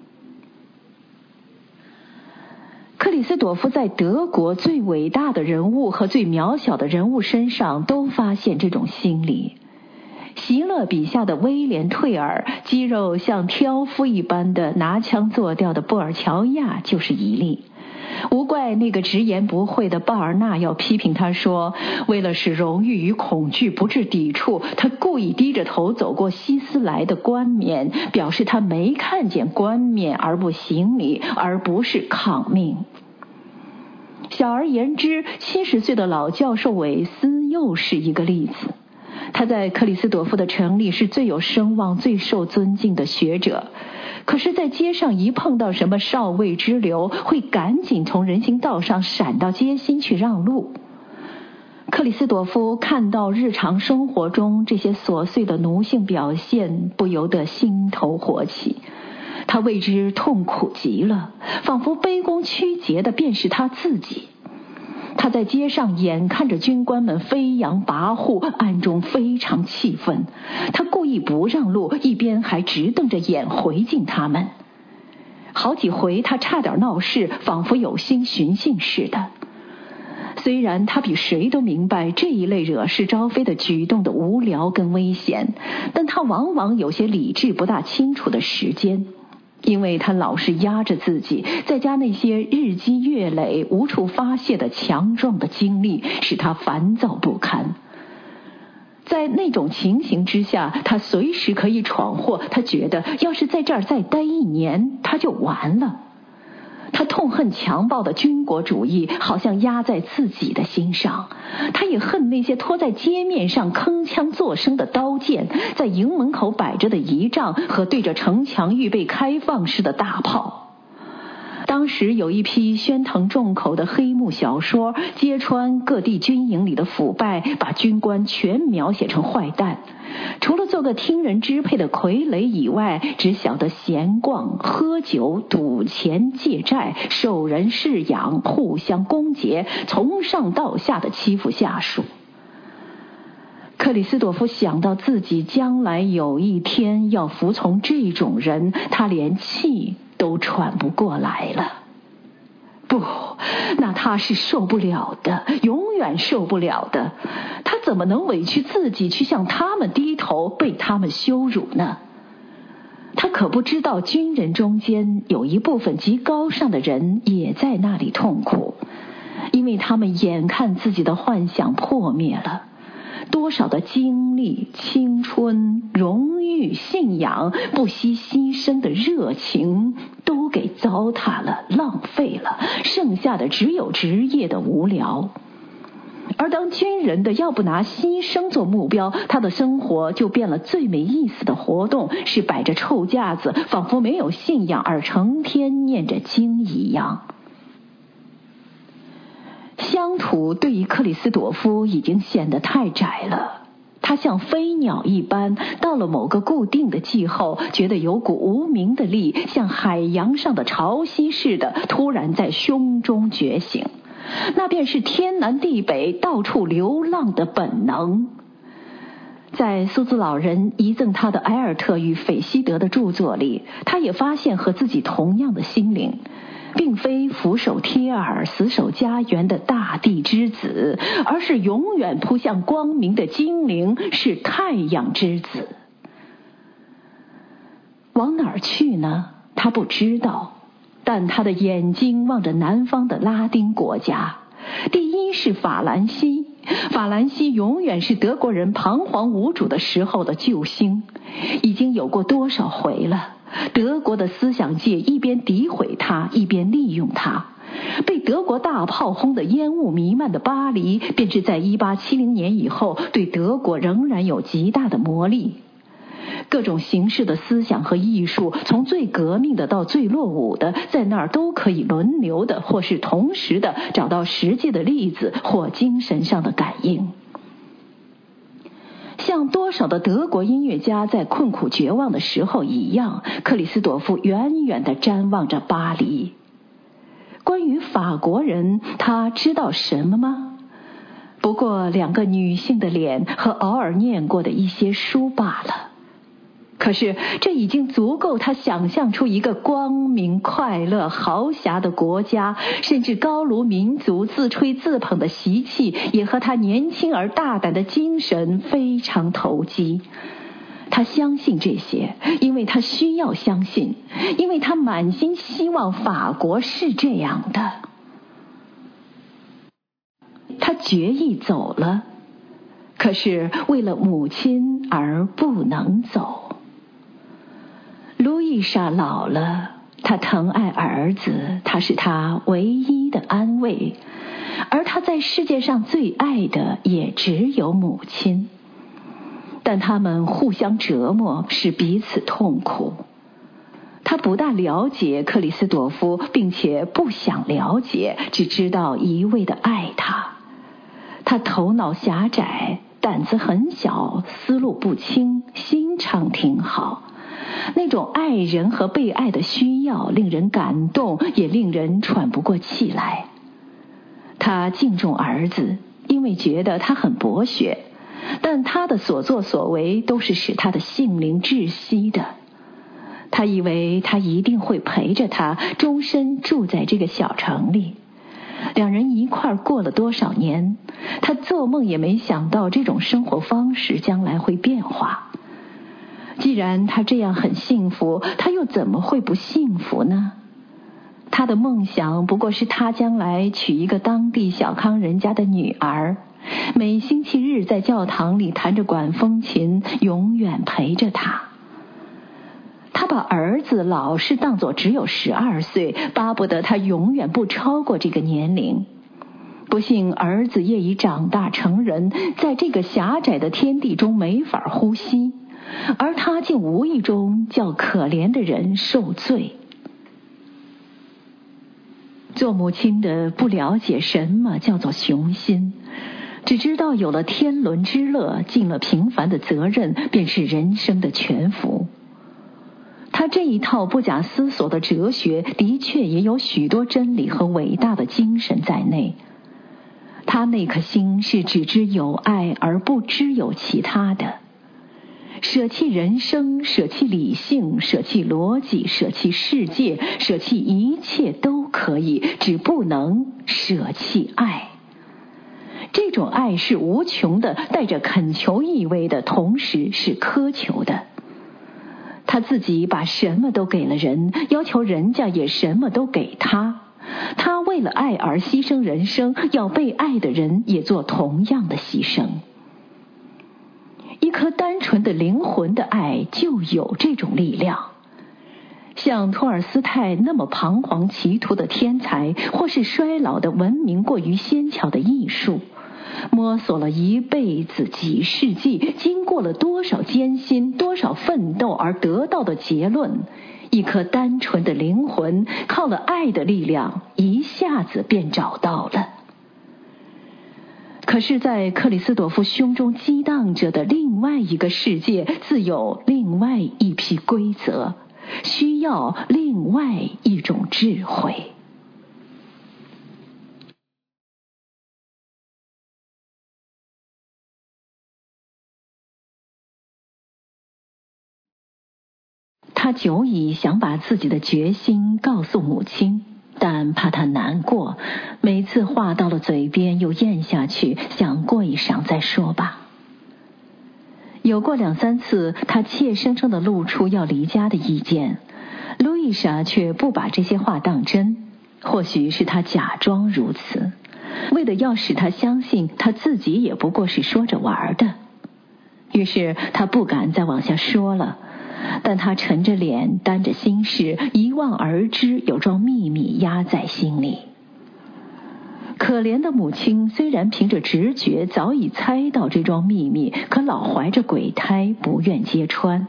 克里斯朵夫在德国最伟大的人物和最渺小的人物身上都发现这种心理。席勒笔下的威廉·退尔，肌肉像挑夫一般的拿枪作调的布尔乔亚就是一例。无怪那个直言不讳的鲍尔纳要批评他说，为了使荣誉与恐惧不致抵触，他故意低着头走过希斯莱的冠冕，表示他没看见冠冕而不行礼，而不是抗命。小而言之，70岁的老教授韦斯又是一个例子。他在克里斯朵夫的城里是最有声望、最受尊敬的学者，可是在街上一碰到什么少尉之流，会赶紧从人行道上闪到街心去让路。克里斯朵夫看到日常生活中这些琐碎的奴性表现，不由得心头火起，他为之痛苦极了，仿佛卑躬屈节的便是他自己。他在街上眼看着军官们飞扬跋扈，暗中非常气愤，他故意不让路，一边还直瞪着眼回敬他们。好几回他差点闹事，仿佛有心寻衅似的。虽然他比谁都明白这一类惹是招非的举动的无聊跟危险，但他往往有些理智不大清楚的时间，因为他老是压着自己，再加那些日积月累无处发泄的强壮的精力，使他烦躁不堪。 在那种情形之下，他随时可以闯祸，他觉得要是在这儿再待1年，他就完了。他痛恨强暴的军国主义，好像压在自己的心上。他也恨那些拖在街面上铿锵作声的刀剑，在营门口摆着的仪仗和对着城墙预备开放式的大炮。当时有一批喧腾众口的黑幕小说，揭穿各地军营里的腐败，把军官全描写成坏蛋。除了做个听人支配的傀儡以外，只晓得闲逛、喝酒、赌钱、借债、受人饲养，互相攻讦，从上到下的欺负下属。克里斯朵夫想到自己将来有一天要服从这种人，他连气都喘不过来了。不，那他是受不了的，永远受不了的。他怎么能委屈自己去向他们低头，被他们羞辱呢？他可不知道军人中间有一部分极高尚的人也在那里痛苦，因为他们眼看自己的幻想破灭了。多少的精力、青春、荣誉、信仰，不惜牺牲的热情，都给糟蹋了、浪费了，剩下的只有职业的无聊。而当军人的要不拿牺牲做目标，他的生活就变了最没意思的活动，是摆着臭架子，仿佛没有信仰而成天念着经一样。乡土对于克里斯朵夫已经显得太窄了，他像飞鸟一般，到了某个固定的季候，觉得有股无名的力，像海洋上的潮汐似的，突然在胸中觉醒，那便是天南地北到处流浪的本能。在苏兹老人遗赠他的埃尔特与斐西德的著作里，他也发现和自己同样的心灵，并非俯首帖耳、死守家园的大地之子，而是永远扑向光明的精灵，是太阳之子。往哪儿去呢？他不知道，但他的眼睛望着南方的拉丁国家。第一是法兰西，法兰西永远是德国人彷徨无主的时候的救星，已经有过多少回了。德国的思想界一边诋毁他，一边利用他。被德国大炮轰得烟雾弥漫的巴黎，便是在1870年以后对德国仍然有极大的魔力。各种形式的思想和艺术，从最革命的到最落伍的，在那儿都可以轮流的或是同时的找到实际的例子或精神上的感应。像多少的德国音乐家在困苦绝望的时候一样，克里斯朵夫远远地瞻望着巴黎。关于法国人，他知道什么吗？不过2个女性的脸和偶尔念过的一些书罢了。可是这已经足够他想象出一个光明、快乐、豪侠的国家，甚至高卢民族自吹自捧的习气也和他年轻而大胆的精神非常投机。他相信这些，因为他需要相信，因为他满心希望法国是这样的。他决意走了，可是为了母亲而不能走。路易莎老了，她疼爱儿子，他是她唯一的安慰，而她在世界上最爱的也只有母亲。但他们互相折磨，使彼此痛苦。他不大了解克里斯朵夫，并且不想了解，只知道一味的爱他。他头脑狭窄，胆子很小，思路不清，心肠挺好。那种爱人和被爱的需要令人感动，也令人喘不过气来。他敬重儿子，因为觉得他很博学，但他的所作所为都是使他的性灵窒息的。他以为他一定会陪着他，终身住在这个小城里。2人一块过了多少年，他做梦也没想到这种生活方式将来会变化。既然他这样很幸福，他又怎么会不幸福呢？他的梦想不过是他将来娶一个当地小康人家的女儿， 每星期日在教堂里弹着管风琴，永远陪着他。他把儿子老是当作只有12岁，巴不得他永远不超过这个年龄。不幸儿子业已长大成人，在这个狭窄的天地中没法呼吸，而他竟无意中叫可怜的人受罪。做母亲的不了解什么叫做雄心，只知道有了天伦之乐，尽了平凡的责任，便是人生的全福。他这一套不假思索的哲学，的确也有许多真理和伟大的精神在内。他那颗心是只知有爱而不知有其他的，舍弃人生，舍弃理性，舍弃逻辑，舍弃世界，舍弃一切都可以，只不能舍弃爱。这种爱是无穷的，带着恳求意味的，同时是苛求的。他自己把什么都给了人，要求人家也什么都给他。他为了爱而牺牲人生，要被爱的人也做同样的牺牲。一颗单纯的灵魂的爱就有这种力量。像托尔斯泰那么彷徨歧途的天才，或是衰老的文明过于纤巧的艺术，摸索了一辈子几世纪，经过了多少艰辛，多少奋斗而得到的结论，一颗单纯的灵魂靠了爱的力量，一下子便找到了。可是在克里斯朵夫胸中激荡着的另外一个世界，自有另外一批规则，需要另外一种智慧。他久已想把自己的决心告诉母亲，但怕她难过，每次话到了嘴边又咽下去，想过一晌再说吧。有过2、3次，他怯生生地露出要离家的意见，路易莎却不把这些话当真，或许是他假装如此，为了要使他相信他自己也不过是说着玩的。于是他不敢再往下说了，但他沉着脸，担着心事，一望而知有桩秘密压在心里。可怜的母亲虽然凭着直觉早已猜到这桩秘密，可老怀着鬼胎，不愿揭穿。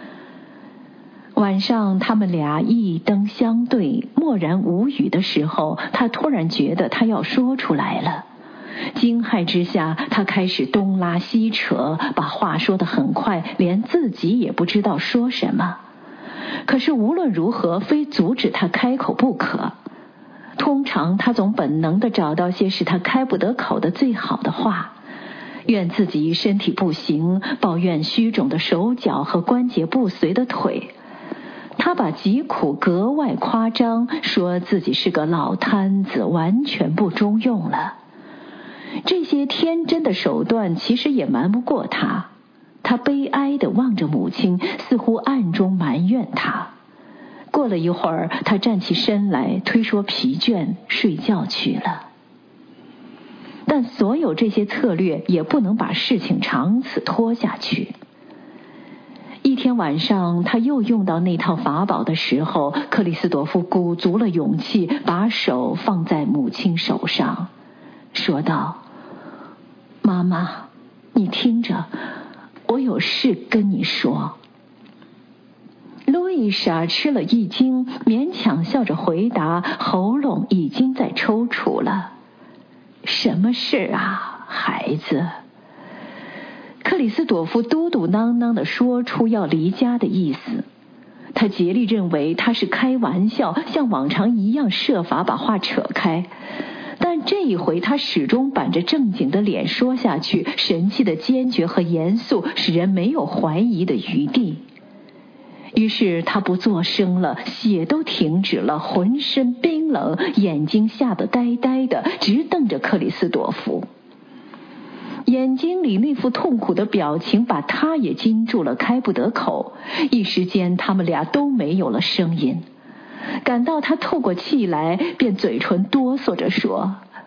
晚上他们俩一灯相对，默然无语的时候，他突然觉得他要说出来了。惊骇之下，他开始东拉西扯，把话说得很快，连自己也不知道说什么。可是无论如何，非阻止他开口不可。通常他总本能地找到些使他开不得口的最好的话，怨自己身体不行，抱怨虚肿的手脚和关节不遂的腿。他把疾苦格外夸张，说自己是个老摊子，完全不中用了。这些天真的手段其实也瞒不过他。他悲哀地望着母亲，似乎暗中埋怨她。过了一会儿，他站起身来，推说疲倦，睡觉去了。但所有这些策略也不能把事情长此拖下去。一天晚上，他又用到那套法宝的时候，克里斯朵夫鼓足了勇气，把手放在母亲手上，说道：妈妈，你听着，我有事跟你说。路易莎吃了一惊，勉强笑着回答，喉咙已经在抽搐了。什么事啊，孩子？克里斯朵夫嘟嘟囔囔地说出要离家的意思。他竭力认为他是开玩笑，像往常一样设法把话扯开。但这一回他始终板着正经的脸说下去，神气的坚决和严肃使人没有怀疑的余地。于是他不作声了，血都停止了，浑身冰冷，眼睛吓得呆呆的，直瞪着克里斯朵夫。眼睛里那副痛苦的表情把他也惊住了，开不得口。一时间他们俩都没有了声音。感到他透过气来，便嘴唇哆嗦着说：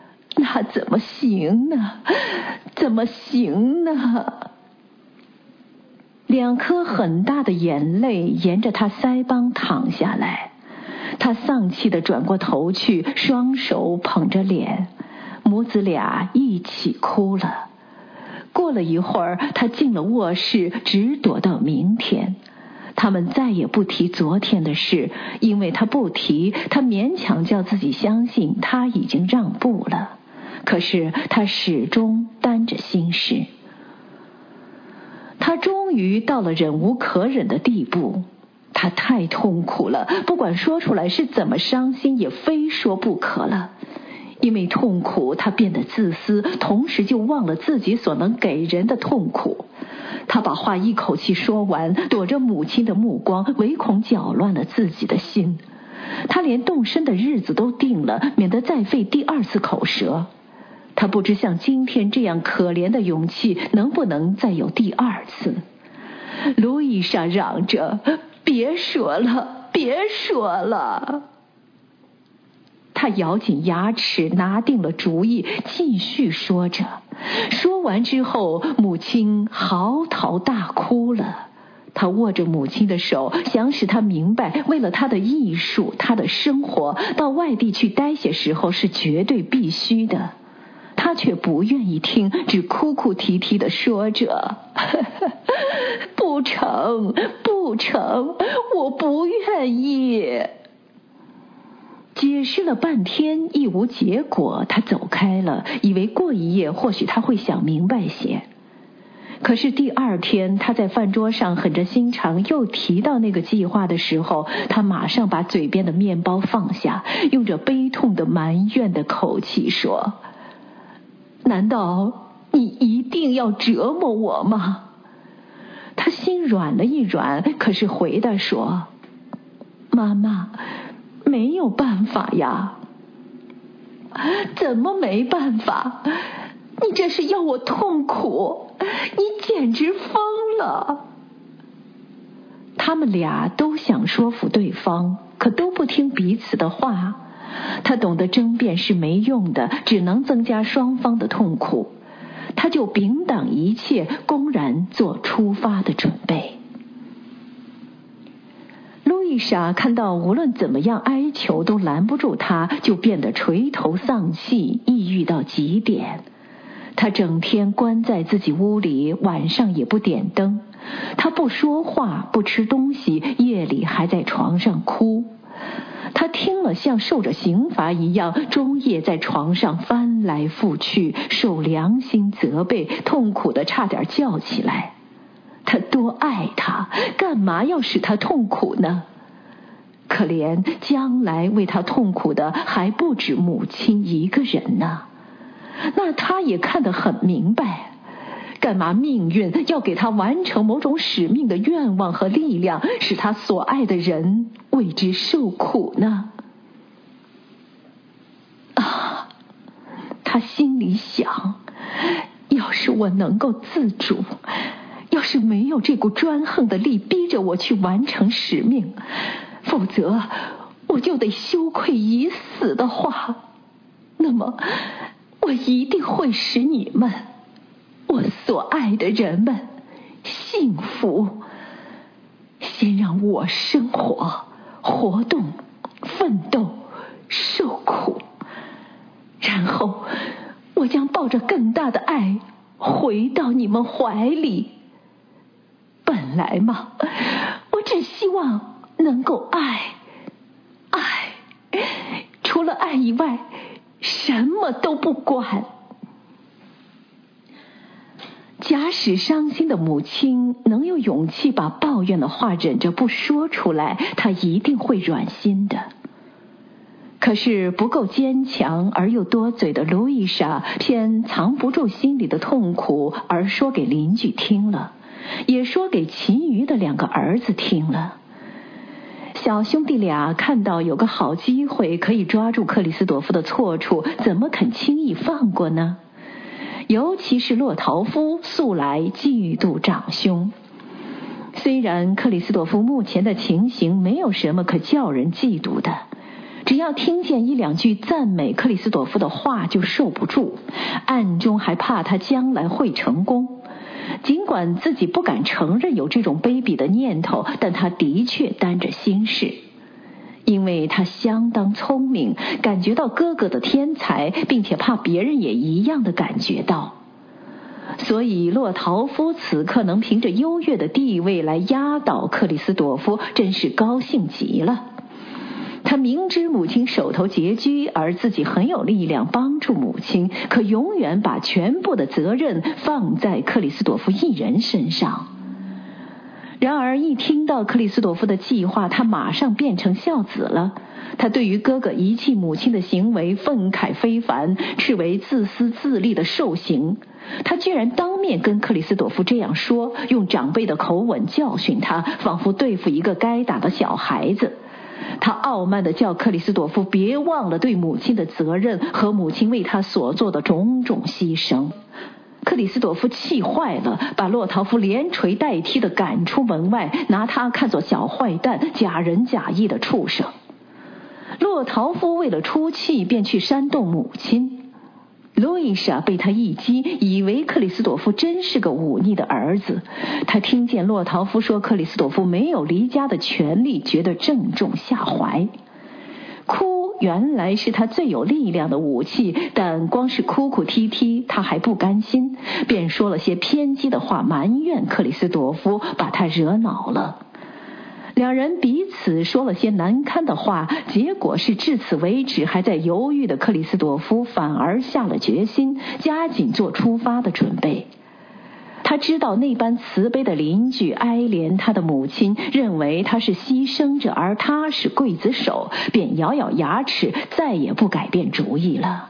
那怎么行呢？怎么行呢？2颗很大的眼泪沿着他腮帮淌下来，他丧气地转过头去，双手捧着脸，母子俩一起哭了。过了一会儿，他进了卧室，直躲到明天。他们再也不提昨天的事，因为他不提，他勉强叫自己相信他已经让步了。可是他始终担着心事。他终于到了忍无可忍的地步，他太痛苦了，不管说出来是怎么伤心，也非说不可了。因为痛苦，他变得自私，同时就忘了自己所能给人的痛苦。他把话一口气说完，躲着母亲的目光，唯恐搅乱了自己的心。他连动身的日子都定了，免得再费第2次口舌。他不知像今天这样可怜的勇气能不能再有第2次。路易莎嚷着：“别说了，别说了。”他咬紧牙齿，拿定了主意，继续说着。说完之后，母亲嚎啕大哭了。他握着母亲的手，想使她明白，为了她的艺术，她的生活，到外地去待些时候是绝对必须的。他却不愿意听，只哭哭啼啼地说着：“不成，不成，我不愿意。”解释了半天亦无结果，他走开了，以为过一夜或许他会想明白些。可是第2天，他在饭桌上狠着心肠又提到那个计划的时候，他马上把嘴边的面包放下，用着悲痛的埋怨的口气说：“难道你一定要折磨我吗？”他心软了一软，可是回答说：“妈妈，没有办法呀。”“怎么没办法？你这是要我痛苦，你简直疯了。”他们俩都想说服对方，可都不听彼此的话。他懂得争辩是没用的，只能增加双方的痛苦。他就摒挡一切，公然做出发的准备。路易莎看到无论怎么样哀求都拦不住他，就变得垂头丧气，抑郁到极点。他整天关在自己屋里，晚上也不点灯。他不说话，不吃东西，夜里还在床上哭。他听了像受着刑罚一样，终夜在床上翻来覆去，受良心责备，痛苦得差点叫起来。他多爱他，干嘛要使他痛苦呢？可怜将来为他痛苦的还不止母亲一个人呢。那他也看得很明白，干嘛命运要给他完成某种使命的愿望和力量，使他所爱的人为之受苦呢？他心里想，要是我能够自主，要是没有这股专横的力逼着我去完成使命，否则我就得羞愧已死的话，那么我一定会使你们，我所爱的人们幸福。先让我生活、活动、奋斗、受苦，然后我将抱着更大的爱回到你们怀里。本来嘛，我只希望能够爱，除了爱以外，什么都不管。假使伤心的母亲能有勇气把抱怨的话忍着不说出来，她一定会软心的。可是不够坚强而又多嘴的路易莎偏藏不住心里的痛苦，而说给邻居听了，也说给其余的2个儿子听了。小兄弟俩看到有个好机会可以抓住克里斯朵夫的错处，怎么肯轻易放过呢？尤其是洛陶夫素来嫉妒长兄。虽然克里斯朵夫目前的情形没有什么可叫人嫉妒的， 只要听见一两句赞美克里斯朵夫的话就受不住，暗中还怕他将来会成功。尽管自己不敢承认有这种卑鄙的念头，但他的确担着心事。因为他相当聪明，感觉到哥哥的天才，并且怕别人也一样的感觉到。所以洛陶夫此刻能凭着优越的地位来压倒克里斯朵夫，真是高兴极了。他明知母亲手头拮据，而自己很有力量帮助母亲，可永远把全部的责任放在克里斯朵夫一人身上。然而一听到克里斯朵夫的计划，他马上变成孝子了。他对于哥哥遗弃母亲的行为愤慨非凡，斥为自私自利的兽行。他居然当面跟克里斯朵夫这样说，用长辈的口吻教训他，仿佛对付一个该打的小孩子。他傲慢地叫克里斯朵夫别忘了对母亲的责任和母亲为他所做的种种牺牲。克里斯朵夫气坏了，把洛陶夫连锤带踢地赶出门外，拿他看作小坏蛋，假仁假义的畜生。洛陶夫为了出气，便去煽动母亲。路易莎被他一激，以为克里斯朵夫真是个忤逆的儿子。他听见洛陶夫说克里斯朵夫没有离家的权利，觉得正中下怀。哭原来是他最有力量的武器，但光是哭哭啼啼他还不甘心，便说了些偏激的话，埋怨克里斯朵夫把他惹恼了。两人彼此说了些难堪的话，结果是至此为止还在犹豫的克里斯朵夫反而下了决心，加紧做出发的准备。他知道那般慈悲的邻居哀怜他的母亲，认为他是牺牲者，而他是刽子手，便咬咬牙齿，再也不改变主意了。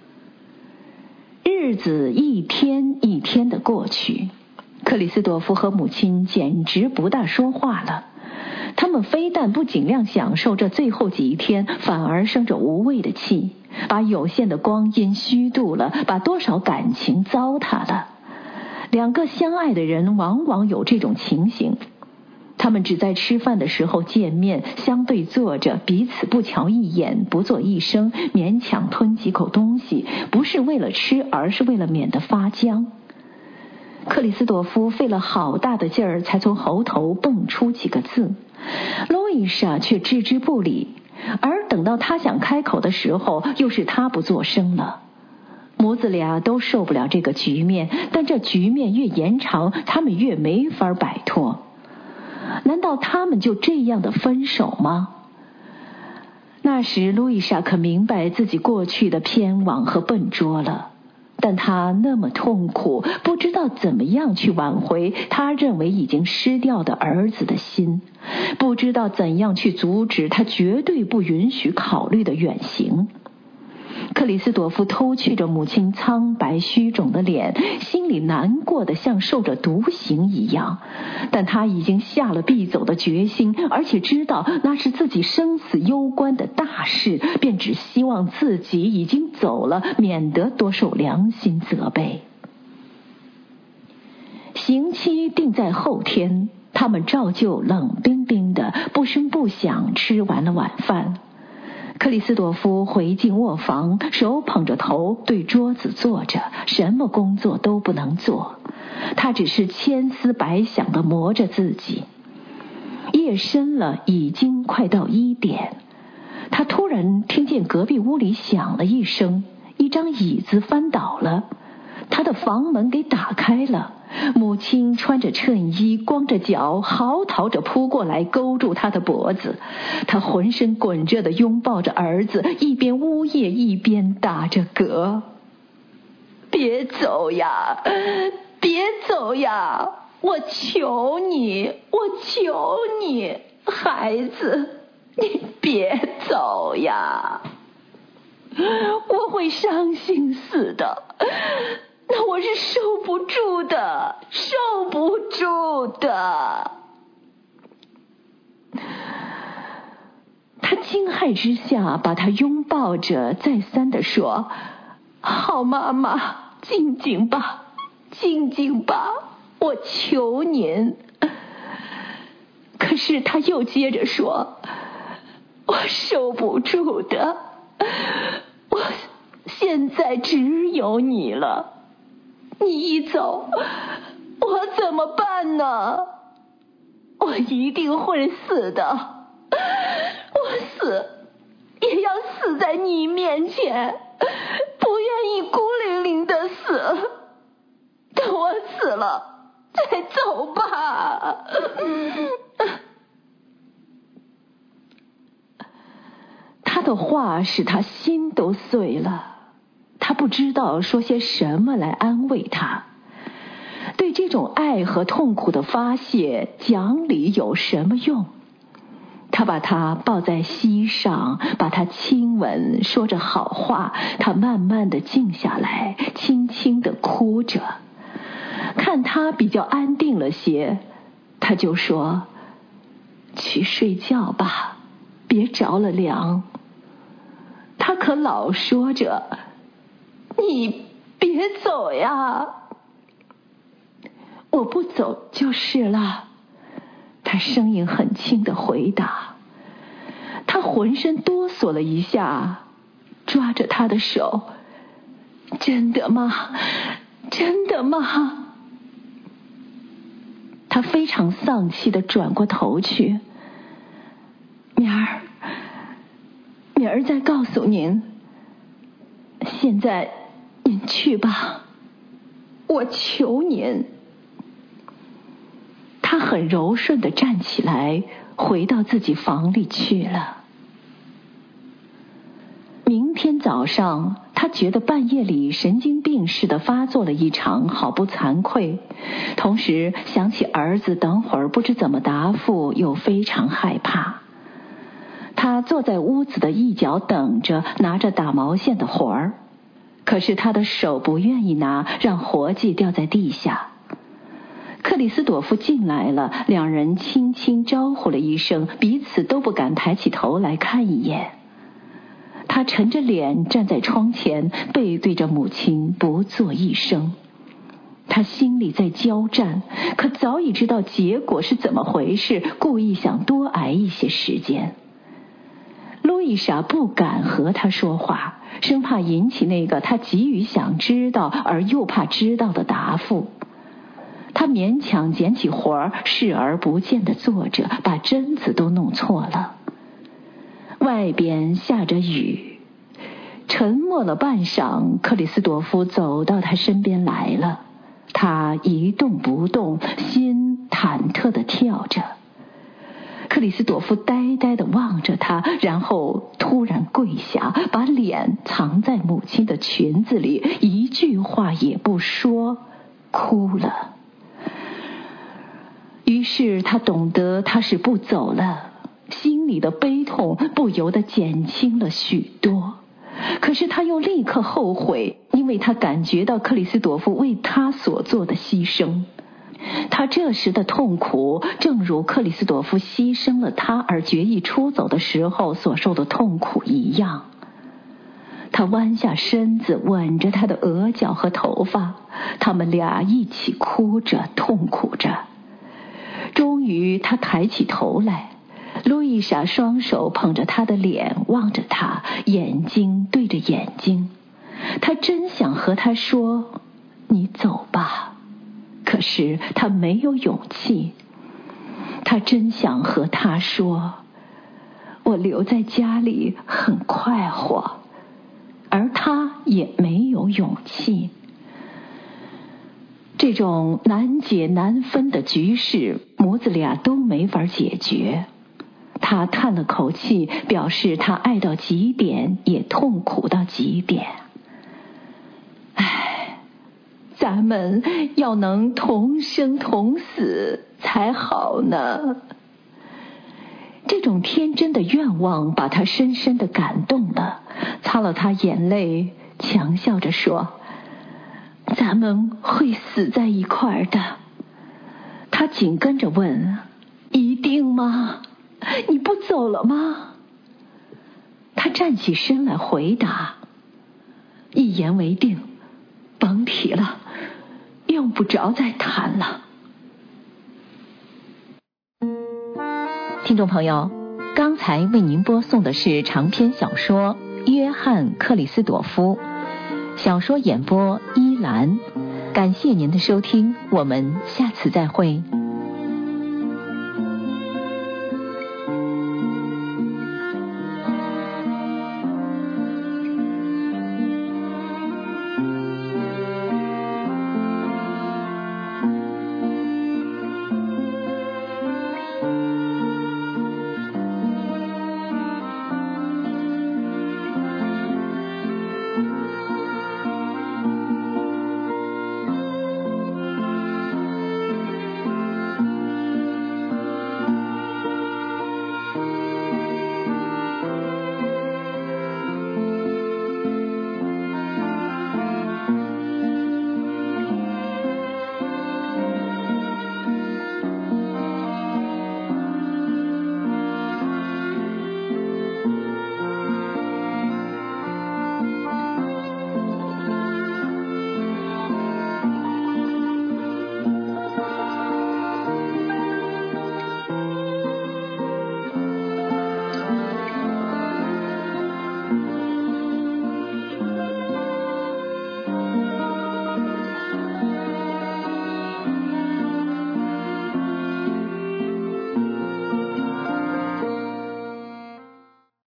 日子一天一天的过去，克里斯朵夫和母亲简直不大说话了。他们非但不尽量享受这最后几天，反而生着无谓的气，把有限的光阴虚度了，把多少感情糟蹋了。两个相爱的人往往有这种情形，他们只在吃饭的时候见面，相对坐着，彼此不瞧一眼，不作一声，勉强吞几口东西，不是为了吃，而是为了免得发僵。克里斯朵夫费了好大的劲儿，才从喉头蹦出几个字，路易莎却置之不理，而等到他想开口的时候，又是他不作声了。母子俩都受不了这个局面，但这局面越延长，他们越没法摆脱。难道他们就这样的分手吗？那时路易莎可明白自己过去的偏往和笨拙了，但她那么痛苦，不知道怎么样去挽回她认为已经失掉的儿子的心，不知道怎样去阻止他绝对不允许考虑的远行。克里斯朵夫偷觑着母亲苍白虚肿的脸，心里难过得像受着毒刑一样，但他已经下了必走的决心，而且知道那是自己生死攸关的大事，便只希望自己已经走了，免得多受良心责备。刑期定在后天，他们照旧冷冰冰的不声不响吃完了晚饭。克里斯朵夫回进卧房，手捧着头对桌子坐着，什么工作都不能做，他只是千思百想地磨着自己。夜深了，已经快到1点，他突然听见隔壁屋里响了一声，一张椅子翻倒了，他的房门给打开了，母亲穿着衬衣，光着脚，嚎啕着扑过来，勾住他的脖子。他浑身滚热地拥抱着儿子，一边呜咽一边打着嗝。别走呀，别走呀，我求你，我求你，孩子，你别走呀，我会伤心死的，那我是受不住的，受不住的。他惊骇之下把他拥抱着，再三地说：好妈妈，静静吧，静静吧，我求您。可是他又接着说： 我受不住的，我现在只有你了，你一走，我怎么办呢？我一定会死的，我死也要死在你面前，不愿意孤零零的死，等我死了再走吧。他的话使他心都碎了，他不知道说些什么来安慰他。对这种爱和痛苦的发泄，讲理有什么用？他把他抱在膝上，把他亲吻，说着好话。他慢慢地静下来，轻轻地哭着。看他比较安定了些，他就说：去睡觉吧，别着了凉。他可老说着：你别走呀。我不走就是了，他声音很轻地回答。他浑身哆嗦了一下，抓着他的手：真的吗？真的吗？他非常丧气地转过头去。明儿再告诉您，现在您去吧，我求您。他很柔顺地站起来，回到自己房里去了。明天早上，他觉得半夜里神经病似的发作了一场，好不惭愧。同时想起儿子等会儿不知怎么答复，又非常害怕。他坐在屋子的一角等着，拿着打毛线的活儿。可是他的手不愿意拿，让活计掉在地下。克里斯朵夫进来了，两人轻轻招呼了一声，彼此都不敢抬起头来看一眼。他沉着脸站在窗前，背对着母亲，不作一声。他心里在交战，可早已知道结果是怎么回事，故意想多挨一些时间。路易莎不敢和他说话，生怕引起那个他急于想知道而又怕知道的答复。他勉强捡起活儿，视而不见地坐着，把针子都弄错了。外边下着雨，沉默了半晌，克里斯朵夫走到他身边来了。他一动不动，心忐忑地跳着。克里斯朵夫呆呆地望着他，然后突然跪下，把脸藏在母亲的裙子里，一句话也不说，哭了。于是他懂得他是不走了，心里的悲痛不由得减轻了许多。可是他又立刻后悔，因为他感觉到克里斯朵夫为他所做的牺牲。他这时的痛苦，正如克里斯朵夫牺牲了他而决意出走的时候所受的痛苦一样。他弯下身子，吻着他的额角和头发，他们俩一起哭着，痛苦着。终于他抬起头来，路易莎双手捧着他的脸，望着他，眼睛对着眼睛。他真想和他说：你走吧，可是他没有勇气。他真想和他说：我留在家里很快活，而他也没有勇气。这种难解难分的局势，母子俩都没法解决。他叹了口气，表示他爱到极点，也痛苦到极点。咱们要能同生同死才好呢。这种天真的愿望把他深深地感动了，擦了他眼泪，强笑着说：咱们会死在一块儿的。他紧跟着问：一定吗？你不走了吗？他站起身来回答：一言为定，甭提了，用不着再谈了。 听众朋友， 刚才为您播送的是长篇小说《约翰·克里斯朵夫》，小说演播依兰。感谢您的收听，我们下次再会。